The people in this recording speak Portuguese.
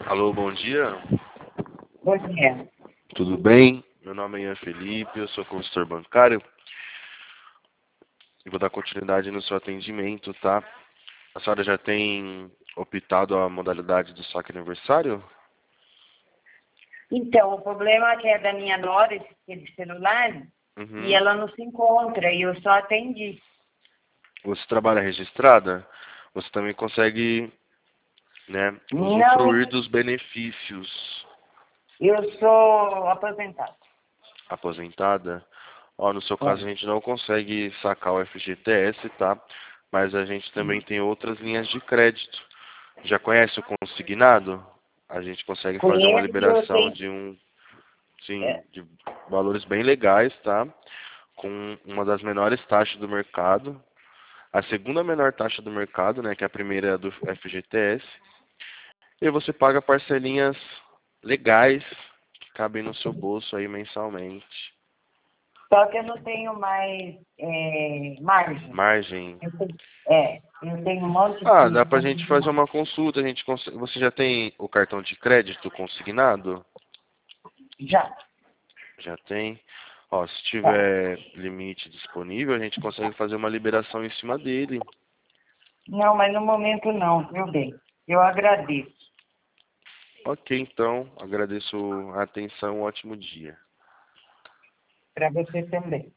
Alô, bom dia. Bom dia. Tudo bem? Meu nome é Ian Felipe, eu sou consultor bancário e vou dar continuidade no seu atendimento, tá? A senhora já tem optado a modalidade do saque aniversário? Então, o problema é que é da minha nora, esse celular, e ela não se encontra, e eu só atendi. Você trabalha registrada? Você também consegue, né, Não, usufruir dos benefícios. eu sou aposentada. Aposentada? Ó, no seu caso a gente não consegue sacar o FGTS, tá? Mas a gente também tem outras linhas de crédito. Já conhece o consignado? A gente consegue fazer uma Conheço, eu liberação tenho... de É, de valores bem legais, tá? Com uma das menores taxas do mercado. A segunda menor taxa do mercado, né? Que é a primeira é do FGTS. E você paga parcelinhas legais que cabem no seu bolso aí mensalmente. só que eu não tenho mais margem. Margem. Eu tenho um monte Ah, de... dá pra gente fazer uma consulta. A gente Você já tem o cartão de crédito consignado? Já, Já tem. Ó, se tá. tiver limite disponível, a gente consegue fazer uma liberação em cima dele. Não, mas no momento não, viu bem? Eu agradeço. Ok, então. Agradeço a atenção. Um ótimo dia. Para você também.